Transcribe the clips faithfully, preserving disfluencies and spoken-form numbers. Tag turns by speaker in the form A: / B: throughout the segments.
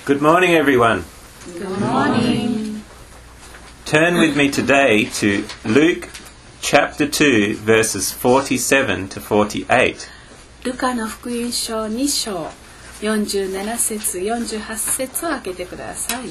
A: Good morning, everyone.
B: Good morning.
A: Turn with me today to Luke chapter two, verses forty-seven to forty-eight.
B: ルカの福音書に章よんじゅうなな節よんじゅうはち節を開けてください。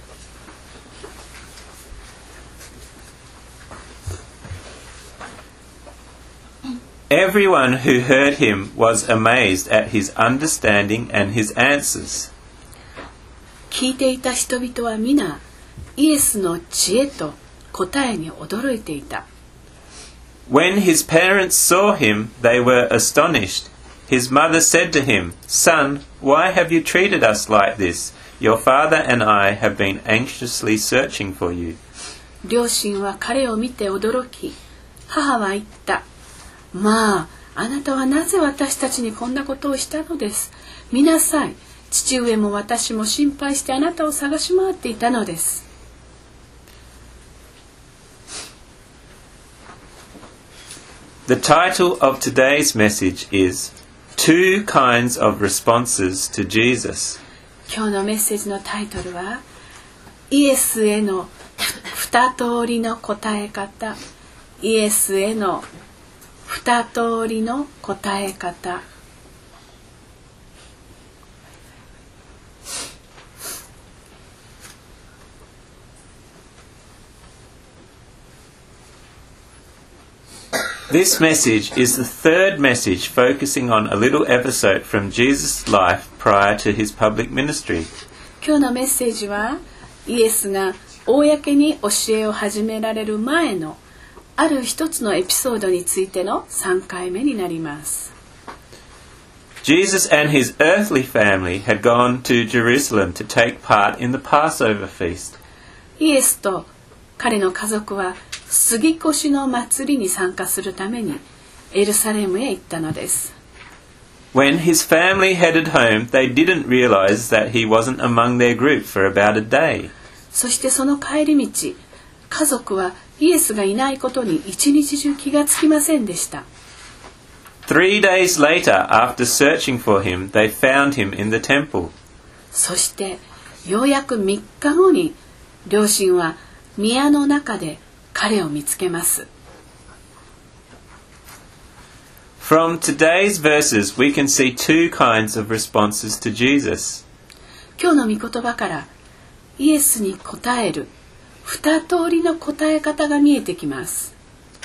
A: Everyone who heard him was amazed at his understanding and his answers.
B: 聞いていた人々は皆イエスの知恵と答えに驚いていた。
A: When his parents saw him, they were astonished. His mother said to him, "Son, why have you treated us like this? Your father and I have been anxiously searching for you."
B: 両親は彼を見て驚き、母は言った。まあ、あなたはなぜ私たちにこんなことをしたのです。見なさい。父上も私も心配してあなたを探し回っていたのです。
A: The title of today's message is Two Kinds of Responses to Jesus.
B: 今日のメッセージのタイトルはイエスへの二通りの答え方。イエスへの二通りの答え方。
A: This message is the third message focusing on a little episode from Jesus' life prior to his public ministry.
B: 今日のメッセージはイエスが公に教えを始められる前のある一つのエピソードについてのさんかいめになります。
A: Jesus and his earthly family had gone to Jerusalem to take part in the Passover feast.
B: イエスと彼の家族は杉越の祭りに参加するためにエルサレムへ行ったのです。
A: When his family headed home, they didn't realize that he wasn't among their group for about a day.
B: そしてその帰り道、家族はイエスがいないことに一日中気がつきませんでした。
A: Three days later, after searching for him, they found him in the temple.
B: そしてようやくみっかごに両親は宮の中で彼を見つけます。
A: From today's verses, we can see two kinds of responses to Jesus.
B: 今日の御言葉からイエスに答える二通りの答え方が見えてきます。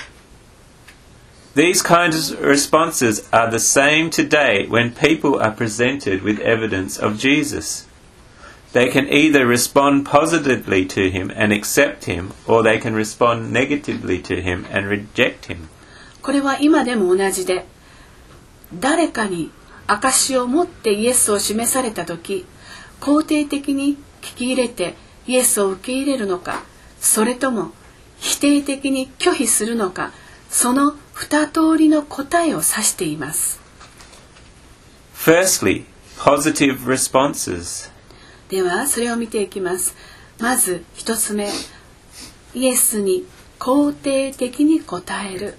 A: These kinds of responses are the same today when people are presented with evidence of Jesus. They can either respond positively to him and accept him, or they can respond negatively to him and reject him.
B: これは今でも同じで、誰かに証を持ってイエスを示されたとき、肯定的に聞き入れてイエスを受け入れるのか、それとも否定的に拒否するのか、その二通りの答えを指しています。
A: Firstly, positive responses.
B: ではそれを見ていきます。まず一つ目、イエスに肯定的に答える。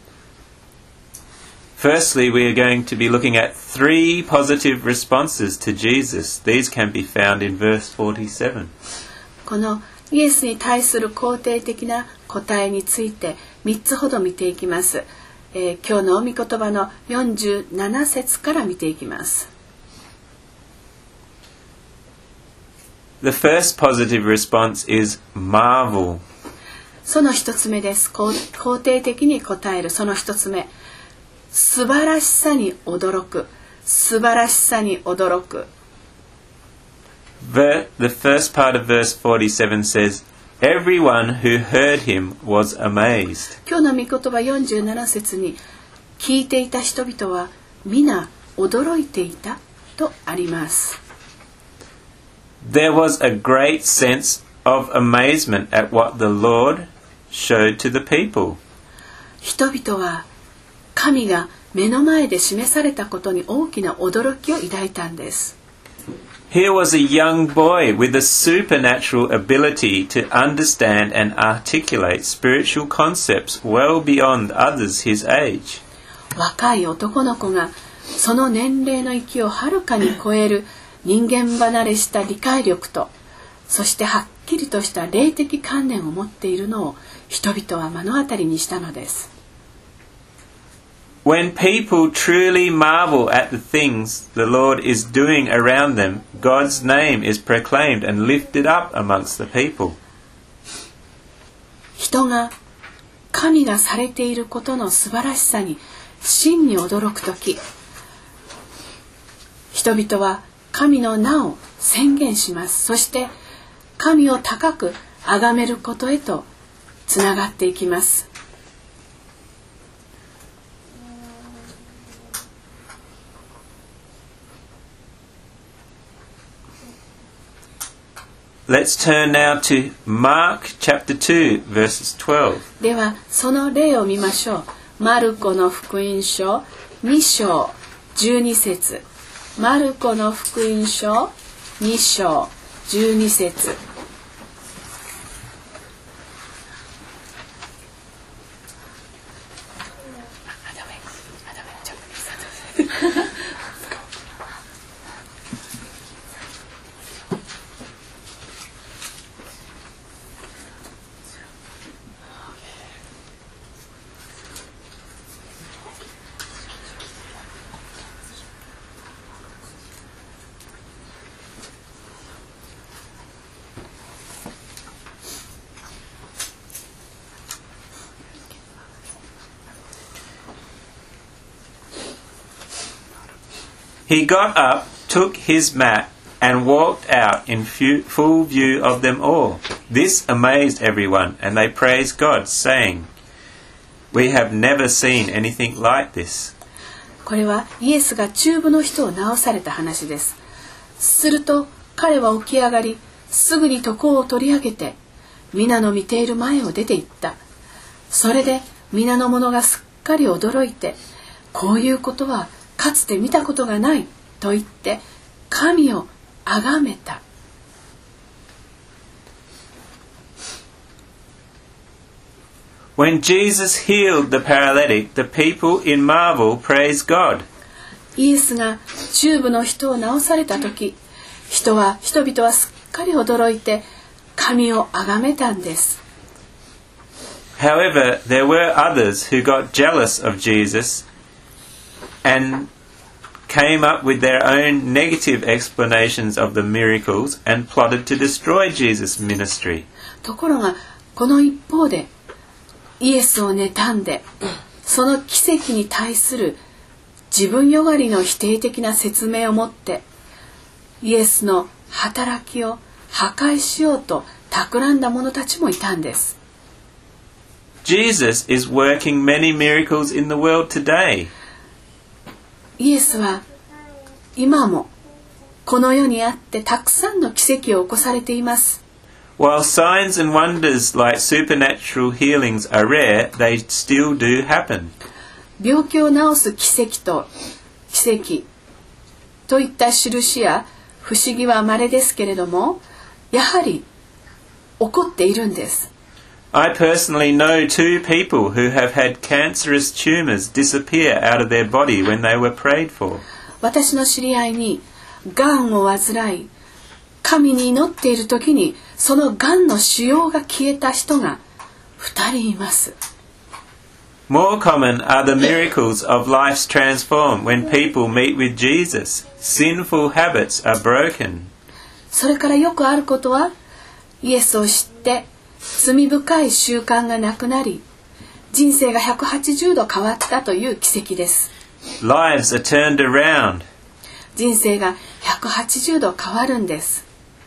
A: Firstly, we are going to be looking at three positive responses to Jesus. These can be found in verse forty-seven.
B: このイエスに対する肯定的な答えについてみっつほど見ていきます。えー、今日の御言葉のよんじゅうなな節から見ていきます。
A: The first positive response is marvel.
B: その一つ目です。肯定的に答えるその一つ目。素晴らしさに驚く。素晴らしさに驚く。
A: The, the first part of verse forty-seven says, "Everyone who heard him was amazed."
B: 今日の御言葉よんじゅうなな節に、聞いていた人々は皆驚いていたとあります。
A: There was a great sense of amazement at what the Lord showed to the people.
B: 人々は神が目の前で示されたことに大きな驚きを抱いたんです。
A: Here was a young boy with a supernatural ability to understand and articulate spiritual concepts well beyond others his age.
B: 若い男の子がその年齢の域をはるかに超える人間離れした理解力と、そしてはっきりとした霊的観念を持っているのを人々は目の当たりにしたのです。
A: When people truly marvel at the things the Lord is doing around them, God's name is proclaimed and lifted up amongst the people.
B: 人が神がされていることの素晴らしさに真に驚くとき、人々は神の名を宣言します。そして神を高く崇めることへとつながっていきます。
A: Let's turn now to Mark chapter two, verses twelve.
B: ではその例を見ましょう。マルコの福音書に章じゅうに節。マルコの福音書に章じゅうに節。
A: He got up, took his mat, and walked out in full view of them all. This amazed everyone, and they praised God, saying, "We have never seen anything like this."
B: これはイエスが中部の人を治された話です。すると彼は起き上がり、すぐに床を取り上げて、皆の見ている前を出て行った。それで皆の者がすっかり驚いて、こういうことはかつて見たことがないと言って神を崇めた。
A: When Jesus healed the paralytic, the people in marvel praised God.
B: イエスが中部の人を治されたとき、人は人々はすっかり驚いて神を崇めたんです。
A: However, there were others who got jealous of Jesus and came up with their own negative explanations of the miracles and plotted to destroy Jesus' ministry.
B: ところがこの一方でイエスを妬んで、その奇跡に対する自分よがりの否定的な説明を持ってイエスの働きを破壊しようと企んだ者たちもいたんです。
A: Jesus is working many miracles in the world today.
B: イエスは今もこの世にあってたくさんの奇跡を起こされています。
A: While signs and wonders like supernatural healings are rare, they still do happen.
B: 病気を治す奇跡と奇跡といった印や不思議は稀ですけれども、やはり起こっているんです。
A: I personally know two people who have had cancerous tumors disappear out of their body when they were prayed for.
B: 私の知り合いにがんを患い、神に祈っている時にそのがんの腫瘍が消えた人が二人います。
A: More common are the miracles of life's transformed when people meet with Jesus. Sinful habits are broken.
B: それからよくあることは、イエスを知って罪深い習慣がなくなり、人生がひゃくはちじゅうど変わったという奇跡です。
A: Lives are turned around.
B: 人生がひゃくはちじゅうど変わるんです。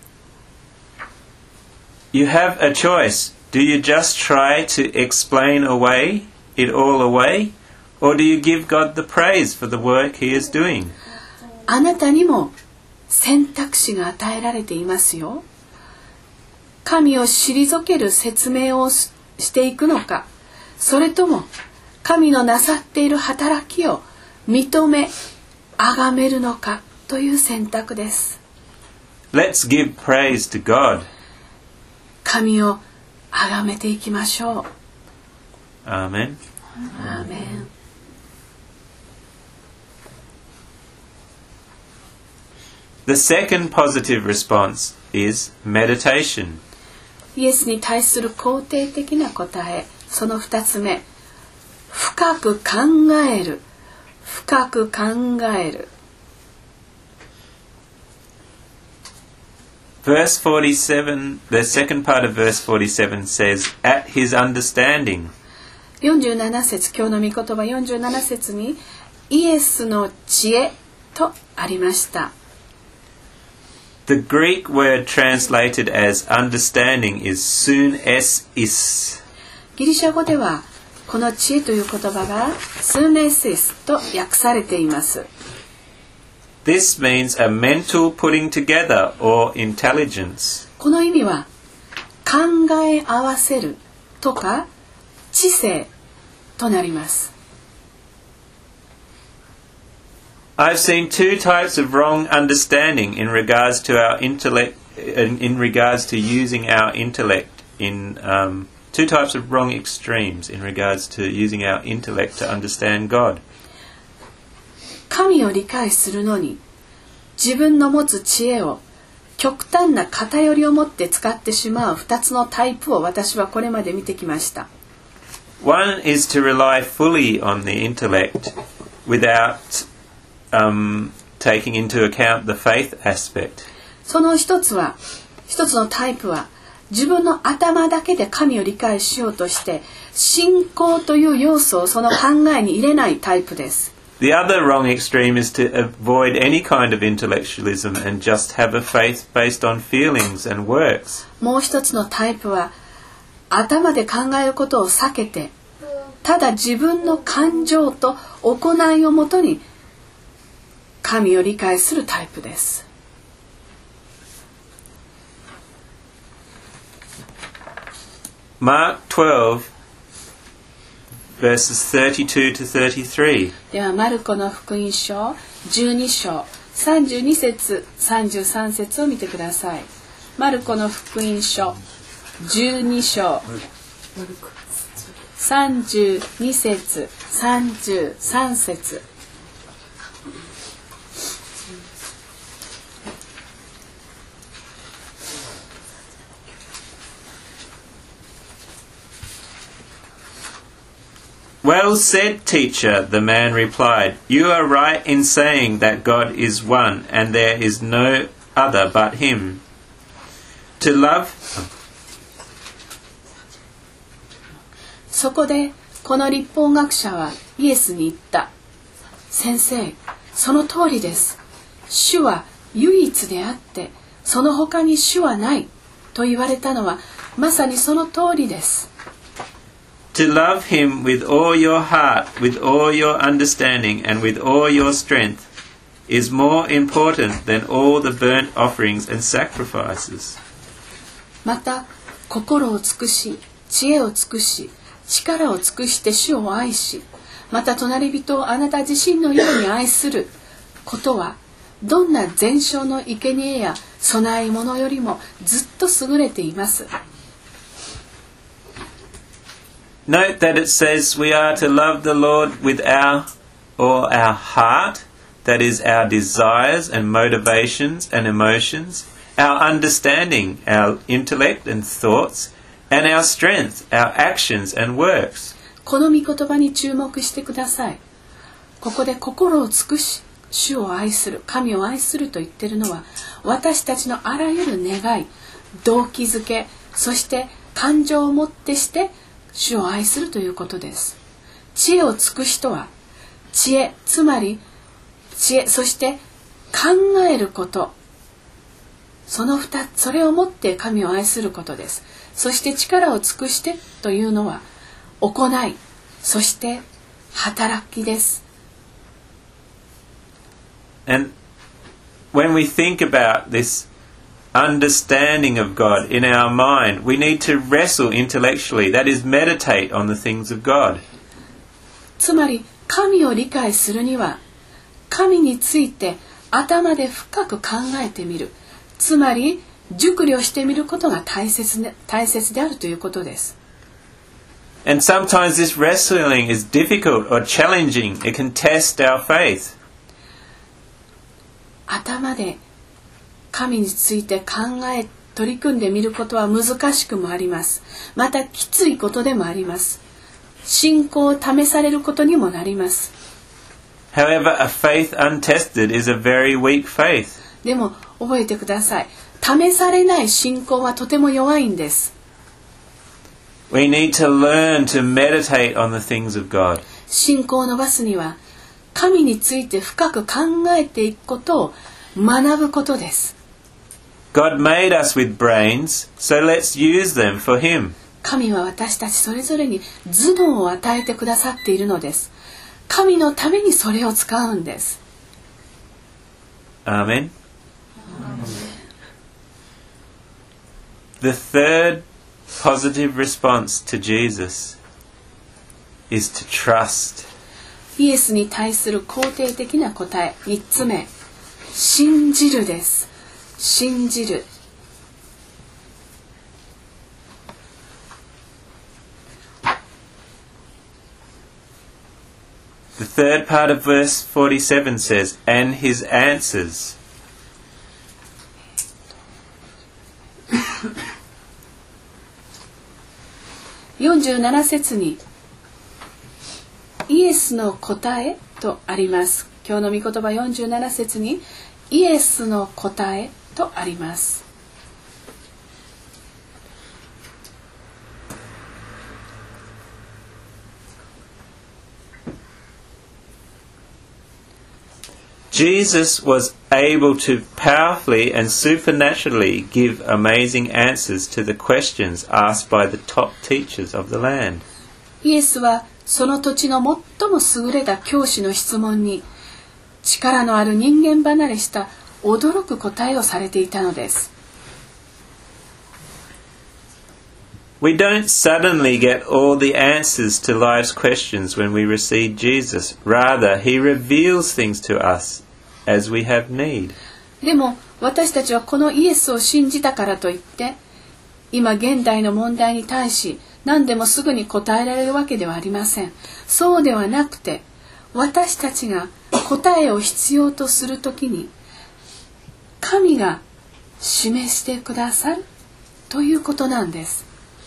A: You have a choice. Do you just try to explain away it all away, or do you give God the praise for the work He is doing?
B: あなたにも選択肢が与えられていますよ。神を退ける説明をしていくのか、それとも神のなさっている働きを認め、崇めるのかという選択です。
A: Let's give praise to God.
B: 神を崇めていきましょう。
A: Amen.
B: アーメン。
A: The second positive response is meditation.
B: イエスに対する肯定的な答え、その二つ目、深く考える、深く考える。
A: Verse forty-seven, the second part of verse forty-seven says, at his understanding.
B: よんじゅうなな節、今日の御言葉よんじゅうなな節に、イエスの知恵とありました。
A: The Greek word translated as understanding is sunesis.
B: ギリシャ語ではこの知恵という言葉がスーネシスと訳されています。
A: This means a mental putting together or intelligence.
B: この意味は考え合わせるとか知性となります。
A: I've seen two types of wrong understanding in regards to our intellect, in, in regards to using our intellect in um, two types of wrong extremes in regards to using our intellect to understand God.
B: 神を理解するのに自分の持つ知恵を極端な偏りを持って使ってしまう二つのタイプを私はこれまで見てきました。
A: One is to rely fully on the intellect without um, taking into account the faith aspect.
B: その一つは、一つのタイプは自分の頭だけで神を理解しようとして信仰という要素をその考えに入れないタイプです。
A: The other wrong extreme is to avoid any kind of intellectualism and just have a faith based on feelings and works.
B: もう一つのタイプは頭で考えることを避けてただ自分の感情と行いをもとに神を理解するタイプです。
A: Mark twelve, verses thirty-two to thirty-three.
B: ではマルコの福音書じゅうに章さんじゅうに節さんじゅうさん節を見てください。マルコの福音書じゅうに章さんじゅうに節さんじゅうさん節。
A: Well said, teacher, the man replied. You are right in saying that God is one and there is no other but him. To love...
B: そこでこの律法学者はイエスに言った。先生、その通りです。主は唯一であってその他に主はないと言われたのはまさにその通りです。
A: To love him with all your heart, with all your understanding, and with all your strength is more important than all the burnt offerings and sacrifices.
B: また、心を尽くし、知恵を尽くし、力を尽くして主を愛し、また隣人をあなた自身のように愛することは、どんな全焼の生贄や供え物よりもずっと優れています。
A: Note that it says we are to love the Lord with our or our heart, that is our desires and motivations and emotions, our understanding, our intellect and thoughts, and our strength, our actions and works.
B: この御言葉に注目してください。ここで心を尽くし、主を愛する、神を愛すると言っているのは、私たちのあらゆる願い、動機づけ、そして感情をもってして主を愛するということです。知恵を尽くしとは、知恵、つまり知恵、そして考えること、その二つ、それをもって神を愛することです。そして力を尽くしてというのは行い、そして働きです。
A: And when we think about this understanding of God in our mind, we need to wrestle intellectually, that is, meditate on the things of God.
B: つまり神を理解するには神について頭で深く考えてみる、つまり熟慮してみることが大切で、大切であるということです。
A: And sometimes this wrestling is difficult or challenging. It can test our faith.
B: 頭で神について考え取り組んでみることは難しくもあります。またきついことでもあります。信仰を試されることにもなります。
A: However, a faith untested is a very weak faith.
B: でも覚えてください。試されない信仰はとても弱いんです。
A: We need to learn to meditate on the things of God.
B: 信仰を伸ばすには神について深く考えていくことを学ぶことです。
A: God made us with brains, so let's use them for Him.
B: 神は私たちそれぞれに頭脳を与えてくださっているのです。神のためにそれを使うんです。
A: Amen. The third positive response to Jesus is to trust.
B: イエスに対する肯定的な答え、みっつめ、信じるです。信じる。
A: The third part of verse forty-seven says, and his answers.
B: よんじゅうなな節にイエスの答えとあります。今日の御言葉よんじゅうなな節にイエスの答えとあります。
A: Jesus was able to powerfully and supernaturally give amazing answers to the questions asked by the top teachers of the land.
B: イエスはその土地の最も優れた教師の質問に力のある人間離れした驚く答えをされていたのです。
A: We don't suddenly get all the answers to life's questions when we receive Jesus. Rather, He reveals things to us as we have need.
B: でも私たちはこのイエスを信じたからといって今現代の問題に対し何でもすぐに答えられるわけではありません。そうではなくて私たちが答えを必要とするときに神が示してくださるということなんです。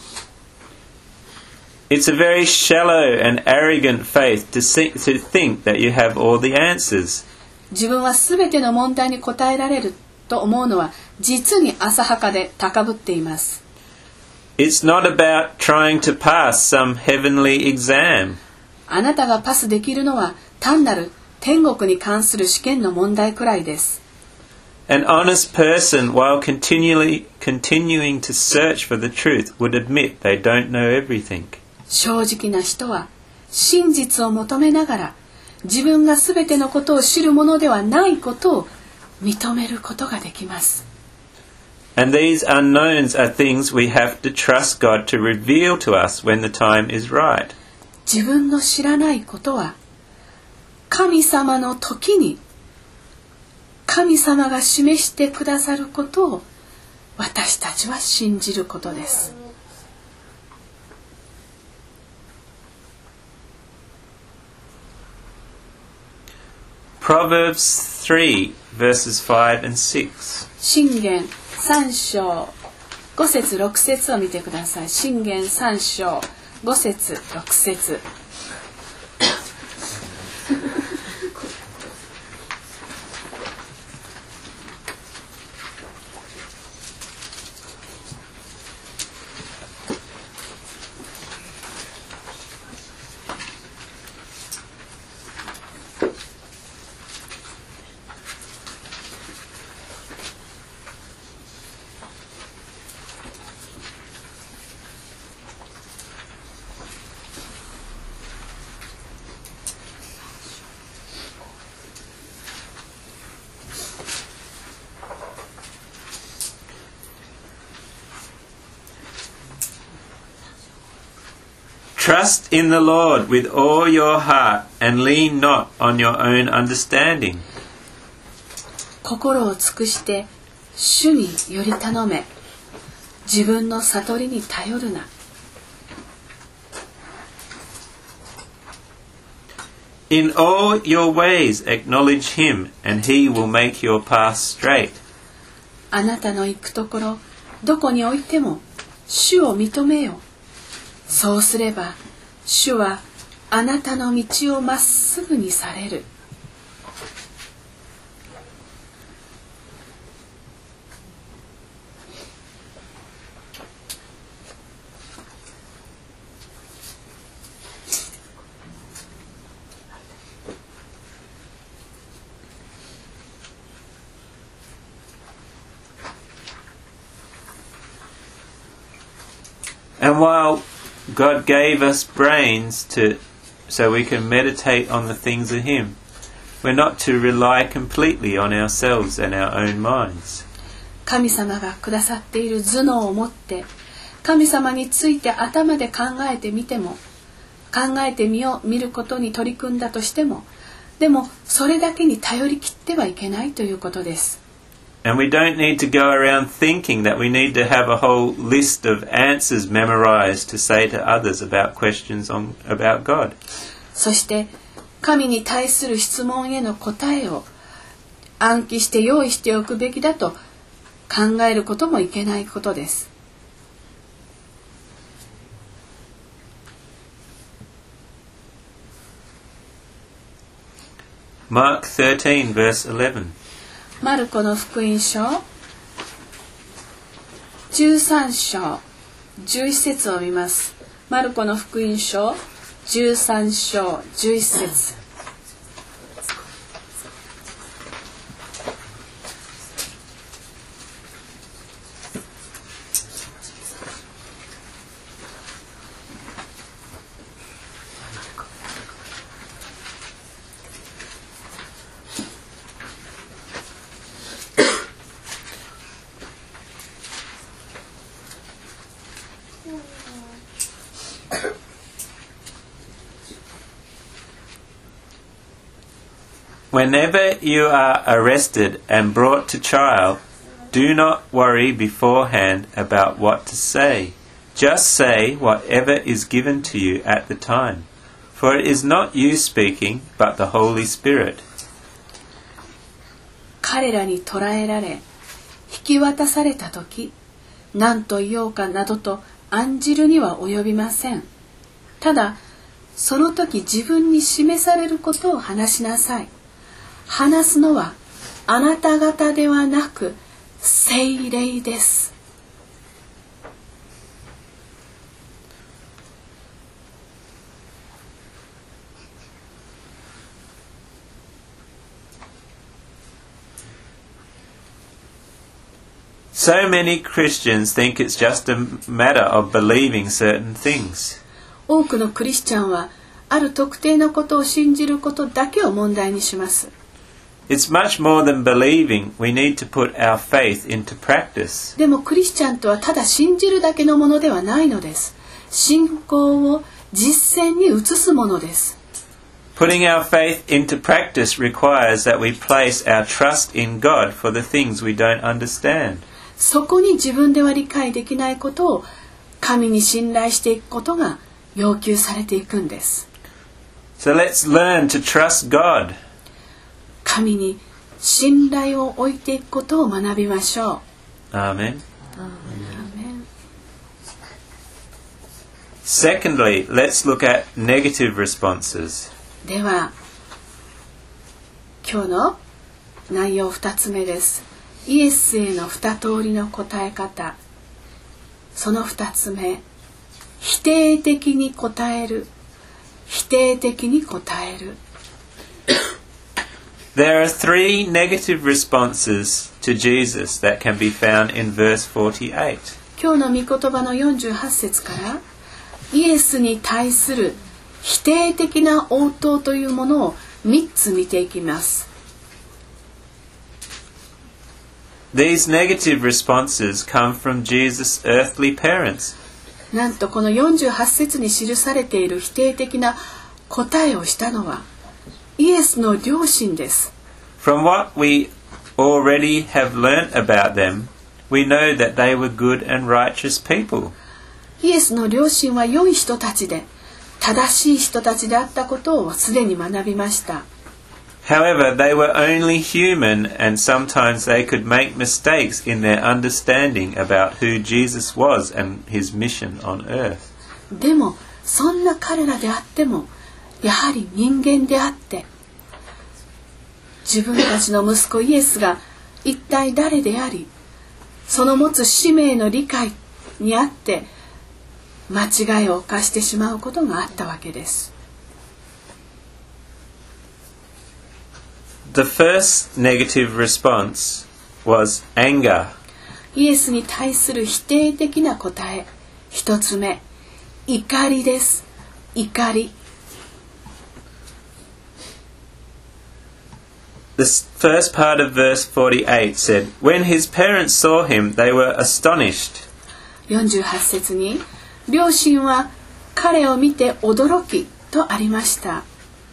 A: It's a very shallow and arrogant faith to, see, to think that you have all the answers.
B: 自分はすべての問題に答えられると思うのは実に浅はかで高ぶっています。
A: It's not about trying to pass some heavenly exam.
B: あなたがパスできるのは単なる天国に関する試験の問題くらいです。
A: An honest person, while continually continuing to search for the truth, would admit they don't know everything.
B: 正直な人は真実を求めながら自分がすべてのことを知るものではないことを認めることができます。
A: And these unknowns are things we have to trust God to reveal to us when the time is right.
B: 自分の知らないことは神様の時に神様が示してくださることを私たちは信じることです。
A: Proverbs three, verses five and six.
B: 箴言さん章ご節ろく節を見てください。箴言さん章ご節ろく節。
A: Trust in the Lord with all your heart and lean not on your own understanding.
B: 心を尽くして主により頼め。自分の悟りに頼るな。
A: In all your ways acknowledge Him, and He will make your path straight.
B: あなたの行くところどこにおいても主を認めよ。そうすれば主はあなたの道をまっすぐにされる。
A: And while God gave us brains to, so we can meditate on the things of Him, we're not to rely completely on ourselves and our own minds.
B: 神様がくださっている頭脳を持って神様について頭で考えてみても考えてみよう見ることに取り組んだとしてもでもそれだけに頼り切ってはいけないということです。
A: And we don't need to go around thinking that we need to have a whole list of answers memorized to say to others about questions on, about God.
B: そして神に対する質問への答えを暗記して用意しておくべきだと考えることもいけないことです。
A: Mark thirteen, verse eleven.
B: マルコの福音書じゅうさん章じゅういち節を見ます。マルコの福音書じゅうさん章じゅういち節。
A: Whenever you are arrested and brought to trial, do not worry beforehand about what to say. Just say whatever is given to you at the time. For it is not you speaking, but the Holy Spirit.
B: 彼らに捕らえられ、引き渡されたとき、何と言おうかなどと案じるには及びません。ただ、その時自分に示されることを話しなさい。話すのはあなた方ではなく聖霊です。
A: So many Christians think it's just a matter of believing certain things.
B: 多くのクリスチャンはある特定のことを信じることだけを問題にします。
A: It's much more than believing. We need to put our faith into practice.
B: でもクリスチャンとはただ信じるだけのものではないのです。信仰を実践に移すものです。
A: Putting our faith into practice requires that we place our trust in God for the things we don't understand.
B: そこに自分では理解できないことを神に信頼していくことが要求されていくんです。
A: So let's learn to trust God.
B: 神に信頼を置いていくことを学びましょう。
A: Amen. Secondly, let's look at negative responses.
B: では、今日の内容ふたつめです。イエスへの二通りの答え方。そのふたつめ、否定的に答える。否定的に答える。
A: There are three negative responses to Jesus that can be found in verse forty-eight.
B: 今日の御言葉のよんじゅうはち節からイエスに対する否定的な応答というものをみっつ見ていきます。
A: These negative responses come from Jesus' earthly parents.
B: なんとこのよんじゅうはち節に記されている否定的な答えをしたのはイエスの両親です。
A: From what we already have learnt about them, we know that they were good and righteous people.
B: イエスの両親は良い人たちで、正しい人たちであったことをすでに学びました。
A: However, they were only human, and sometimes they could make mistakes in their understanding about who Jesus was and his mission on earth.
B: でもそんな彼らであってもやはり人間であって、自分たちの息子イエスが一体誰であり、その持つ使命の理解にあって間違いを犯してしまうことがあったわけです。
A: The first negative response was anger.
B: イエスに対する否定的な答え、一つ目、怒りです。怒り。
A: The first part of verse forty-eight said, When his parents saw him, they were astonished.
B: よんじゅうはち節に、両親は彼を見て驚きとありました。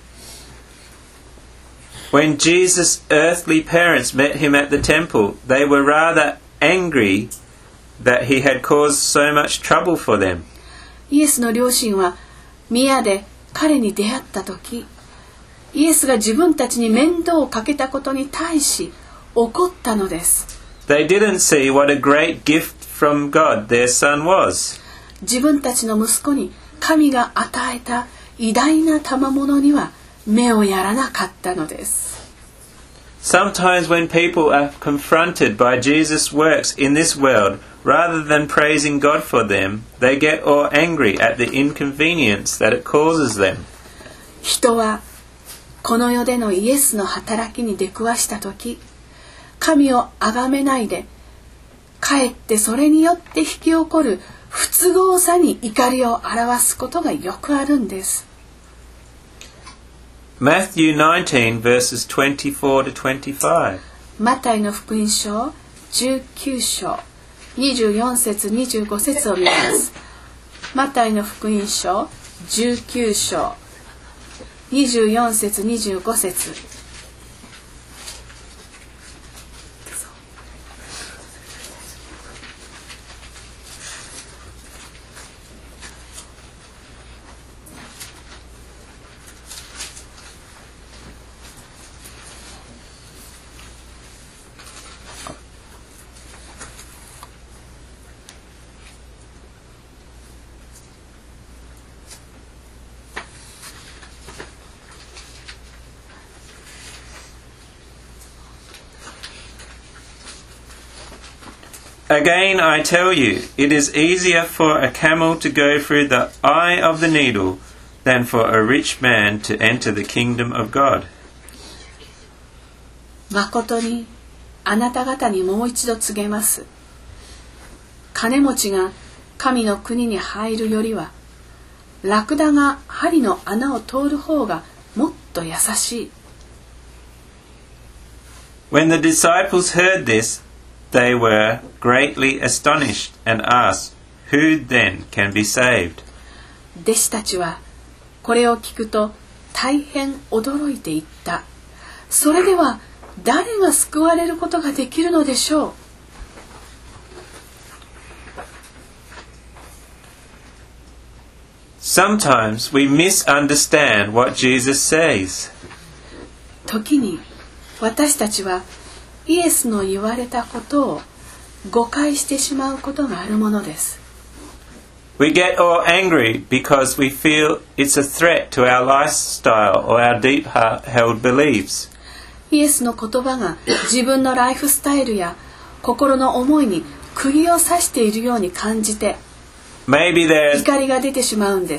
A: When Jesus' earthly parents met him at the temple, they were rather angry that he had caused so much trouble for them.
B: イエスの両親は宮で彼に出会った時、イエスが自分たちに面倒をかけたことに対し怒ったのです。
A: They didn't see what a great gift from God their son was.
B: 自分たちの息子に神が与えた偉大な賜物には目をやらなかったのです。
A: Sometimes when people are confronted by Jesus' works in this world, rather than praising God for them, they get all angry at the inconvenience that it causes them.
B: 人はこの世でのイエスの働きに出くわしたとき、神を崇めないで、かえってそれによって引き起こる不都合さに怒りを表すことがよくあるんです。
A: Matthew nineteen verses twenty-four to twenty-five.
B: マタイの福音書じゅうきゅう章にじゅうよん節にじゅうご節を見ます。マタイの福音書じゅうきゅう章にじゅうよん節にじゅうご節。
A: Again, I tell you, it is easier for a camel to go through the eye of the needle than for a rich man to enter the kingdom of God.
B: 誠にあなた方にもう一度告げます。金持ちが神の国に入るよりは、ラクダが針の穴を通る方がもっと優しい。
A: When the disciples heard this, they were greatly astonished and asked, Who then can be saved?
B: 弟子たちはこれを聞くと大変驚いていった。それでは誰が救われることができるのでしょう。
A: Sometimes we misunderstand what Jesus says.
B: 時に私たちはイエスの言われたことを誤解してしまうことがあるものです。
A: We get all angry because we feel it's a threat to our lifestyle or our deep-held beliefs.
B: イエスの言葉が自分のライフスタイルや心の思いに釘を刺しているように感じて、
A: Maybe there's,
B: 怒りが出てしまうんです。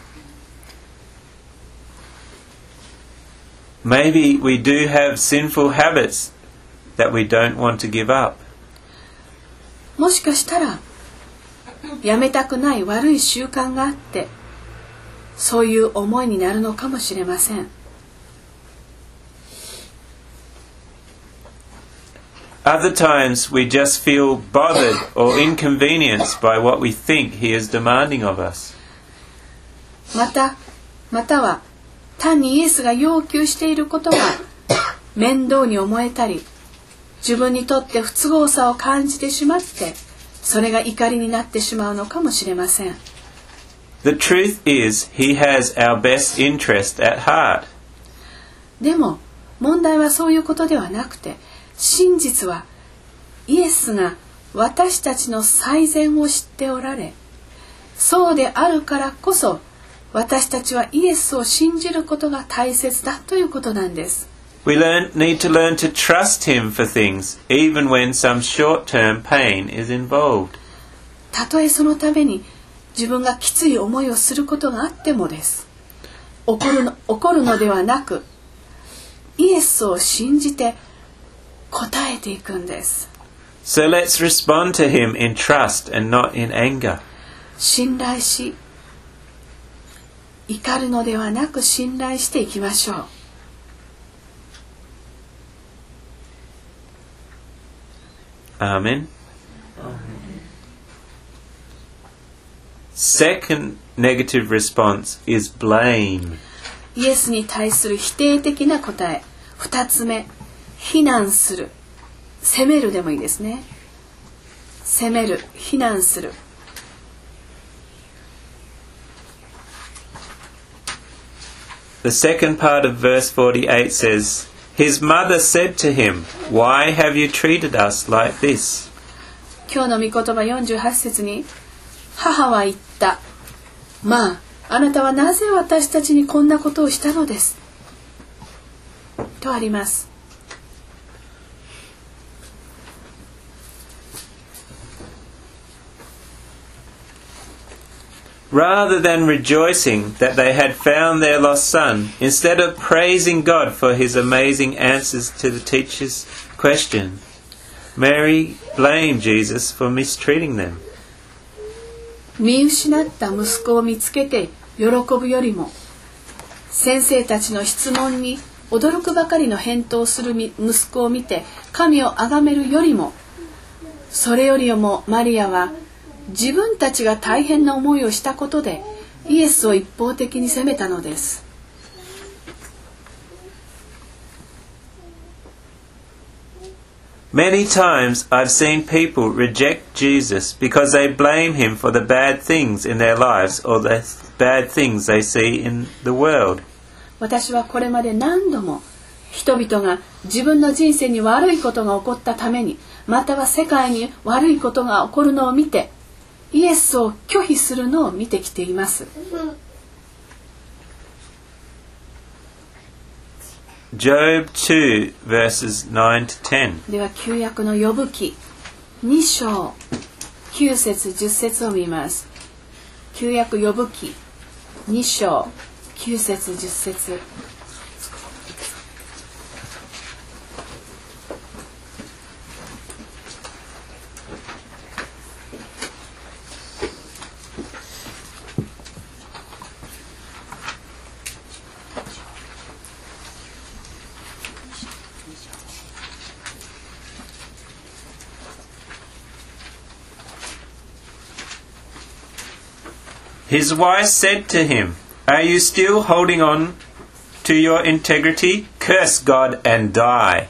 A: maybe we do have sinful habits that we don't want to give up.
B: もしかしたらやめたくない悪い習慣があって、そういう思いになるのかもしれません。
A: Other times we just feel bothered or inconvenienced by what we think He is demanding of us.
B: また、または単にイエスが要求していることが面倒に思えたり、自分にとって不都合さを感じてしまって、それが怒りになってしまうのかもしれません。
A: The truth is, He has our best interest at heart.
B: でも問題はそういうことではなくて、真実はイエスが私たちの最善を知っておられ、そうであるからこそ私たちはイエスを信じることが大切だということなんです。
A: We learn, need to learn to trust Him for things, even when some short-term pain is involved.
B: たとえそのために自分がきつい思いをすることがあってもです。怒るの、怒るのではなく、イエスを信じて答えていくんです。
A: So let's respond to Him in trust and not in anger.
B: 信頼し、怒るのではなく信頼していきましょう。
A: Amen. Second negative response is blame.
B: イエスに対する否定的な答え。二つ目、非難する。責めるでもいいですね。責める、非難する。
A: The second part of verse forty-eight says, His mother said to him, Why have you treated us like this?
B: 今日の御言葉よんじゅうはち節に、母は言った。まあ、あなたはなぜ私たちにこんなことをしたのです。とあります。
A: Rather than rejoicing that they had found their lost son, instead of praising God for his amazing answers to the teacher's question, Mary blamed Jesus for mistreating them.
B: 見失った息子を見つけて喜ぶよりも、先生たちの質問に驚くばかりの返答をする息子を見て神を崇めるよりも、それよりもマリアは自分たちが大変な思いをしたことでイエスを一方的に責めたのです。
A: Many times I've seen people reject Jesus because they blame him for the bad things in their lives or the bad things they see in the world.
B: 私はこれまで何度も人々が自分の人生に悪いことが起こったために、または世界に悪いことが起こるのを見て、イエスを拒否するのを見てきています。
A: Job two verses nine to ten.
B: では旧約のヨブ記に章きゅう節じゅっ節を見ます。旧約ヨブ記に章きゅう節じゅっ節。
A: His wife said to him, Are you still holding on to your integrity? Curse God and die.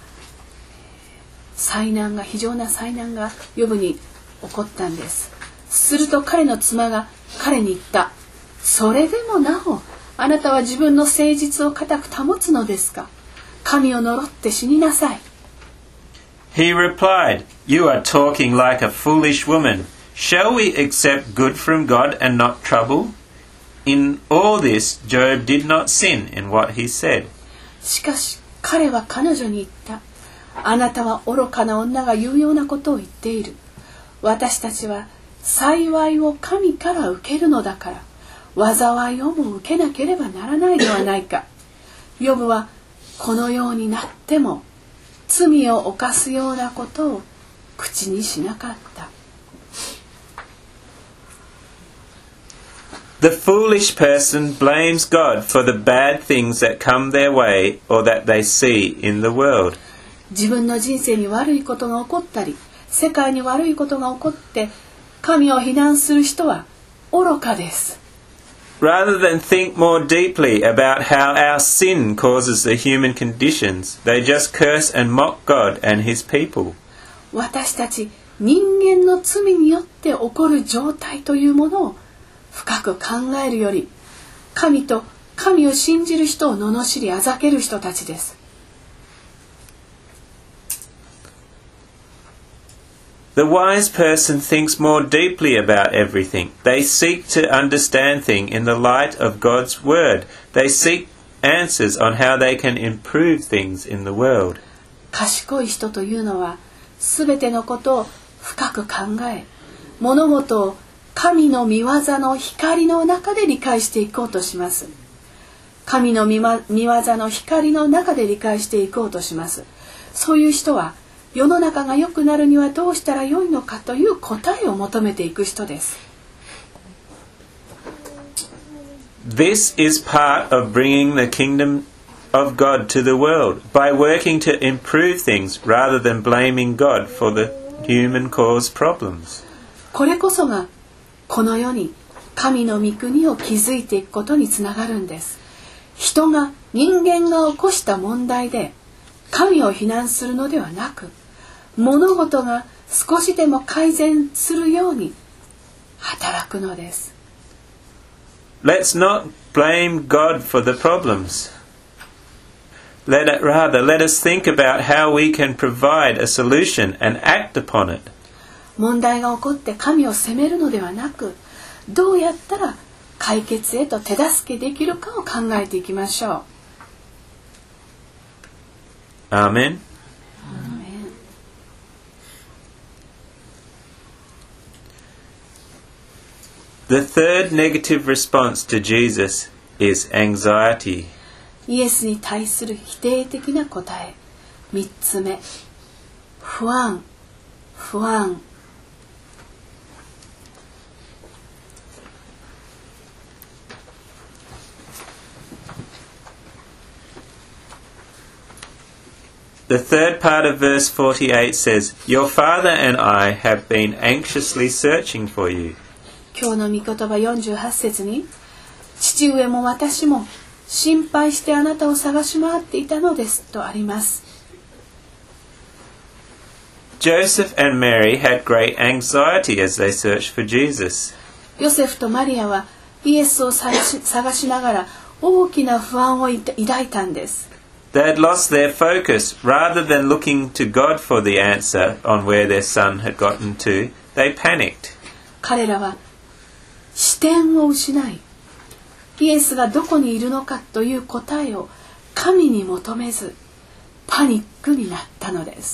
B: 災難が、非常な災難がヨブに起こったんです。すると彼の妻が彼に言った。それでもなお、あなたは自分の誠実を固く保つのですか。神を呪って死になさい。
A: He replied, You are talking like a foolish woman.Shall we accept good from God and not trouble? In all this, Job did not sin in what he said.
B: しかし彼は彼女に言った。あなたは愚かな女が言うようなことを言っている。私たちは幸いを神から受けるのだから、災いをも受けなければならないではないか。ヨブはこのようになっても罪を犯すようなことを口にしなかった。
A: The foolish person blames God for the bad things that come their way or that they see in the world.
B: 自分の人生に悪いことが起こったり、世界に悪いことが起こって神を非難する人は愚かです。
A: Rather than think more deeply about how our sin causes the human conditions, they just curse and mock God and His people.
B: 私たち人間の罪によって起こる状態というものを深く考えるより、神と神を信じる人を罵りあざける人たちです。
A: The wise person thinks more deeply about everything. They seek to understand things in the light of God's word. They seek answers on how they can improve things in the world.
B: 賢い人というのは、すべてのことを深く考え、物事を神の御業の光の中で理解していこうとします。神の御業の光の中で理解していこうとします。そういう人は、世の中が良くなるにはどうしたら良いのかという答えを求めていく人です。
A: This is part of bringing the kingdom of God to the world by working to improve things rather than blaming God for the human caused problems.
B: これこそがこの世に神の御国を築いていくことにつながるんです。人が人間が起こした問題で神を非難するのではなく、物事が少しでも改善するように働くのです。
A: Let's not blame God for the problems. Let it, rather, let us think about how we can provide a solution and act upon it.
B: 問題が起こって神を責めるのではなく、どうやったら解決へと手助けできるかを考えていきましょう。
A: アーメン。The third negative response to Jesus is anxiety.
B: イエスに対する否定的な答え。三つ目、不安、不安。
A: The third part of verse forty-eight says, Your father and I have been anxiously searching for you.
B: 今日の御言葉よんじゅうはち節に、父上も私も心配してあなたを探し回っていたのですとあります。
A: Joseph and Mary had great anxiety as they searched for Jesus.
B: ヨセフとマリアはイエスを探し、探しながら大きな不安を抱いたんです。
A: They had lost their focus. Rather than looking to God for the answer on where their son had gotten to, they panicked.
B: 彼らは視点を失い、イエスがどこにいるのかという答えを神に求めず、パニックになったのです。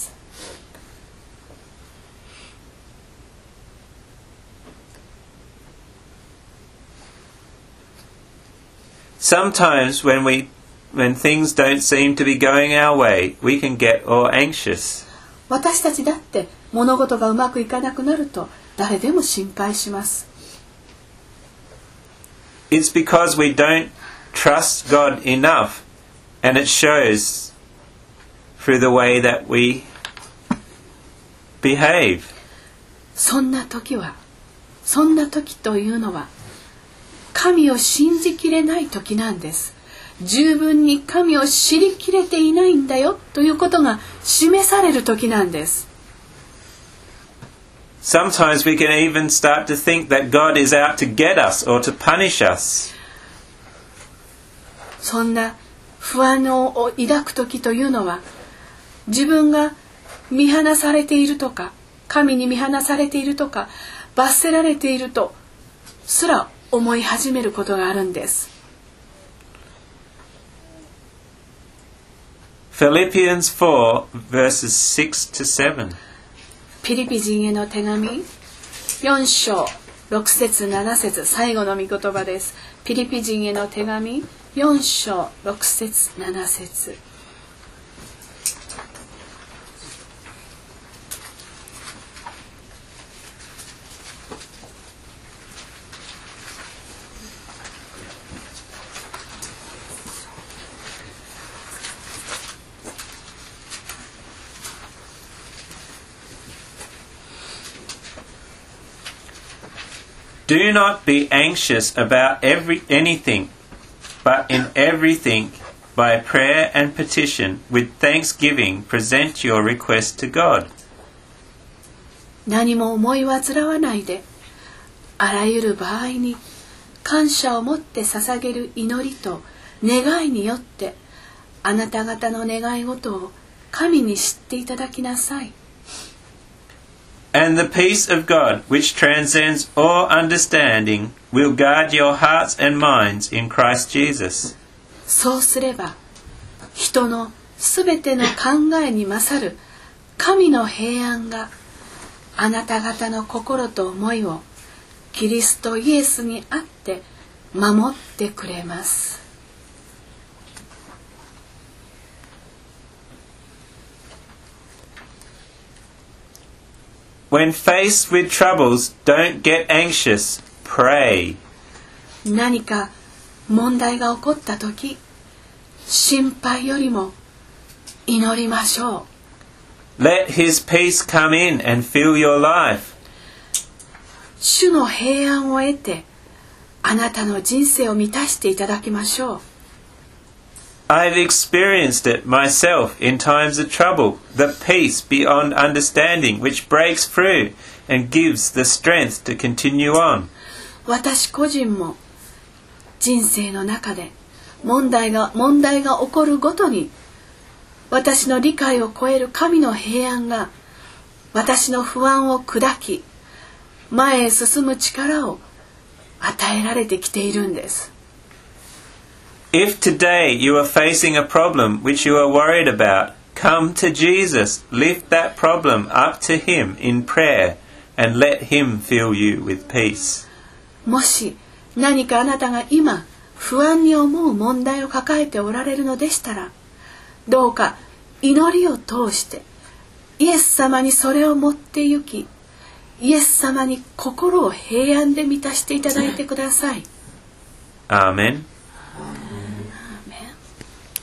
A: Sometimes when we when things don't seem to be going our way, we can get all anxious.
B: 私たちだって物事がうまくいかなくなると誰でも心配します。
A: It's because we don't trust God enough, and it shows through the way that we behave.
B: そんな時は、そんな時というのは、神を信じきれない時なんです。十分に神を知りきれていないんだよということが示される時なんです。
A: Sometimes we can even start to think that God is out to get us or to punish us.
B: そんな不安を抱く時というのは、自分が見放されているとか、神に見放されているとか、罰せられているとすら思い始めることがあるんです。
A: Philippians four verses six to seven.
B: ピリピ人への手紙よん章ろく節なな節、最後の御言葉です。ピリピ人への手紙よん章ろく節なな節。
A: Do not be anxious about every anything, but in everything, by prayer and petition, with thanksgiving, present your request to God.
B: 何も思い煩わないで、あらゆる場合に感謝を持って捧げる祈りと願いによって、あなた方の願い事を神に知っていただきなさい。
A: And the peace of God, which transcends all understanding, will guard your hearts and minds in Christ Jesus.
B: そうすれば、人のすべての考えに勝る神の平安があなた方の心と思いをキリストイエスにあって守ってくれます。
A: When faced with troubles, don't get anxious. Pray.
B: 何か問題が起こったとき、心配よりも祈りましょう。
A: Let His peace come in and fill your life.
B: 主の平安を得て、あなたの人生を満たしていただきましょう。
A: I've experienced it myself in times of trouble, the peace beyond understanding which breaks through and gives the strength to continue on.
B: 私個人も人生の中で問題が問題が起こるごとに私の理解を超える神の平安が私の不安を砕き前へ進む力を与えられてきているんです。
A: If today you are facing a problem which you are worried about, come to Jesus, lift that problem up to Him in prayer and let Him fill you with peace.
B: もし何かあなたが今不安に思う問題を抱えておられるのでしたら、どうか祈りを通してイエス様にそれを持って行き、イエス様に心を平安で満たしていただいてください。
A: Amen.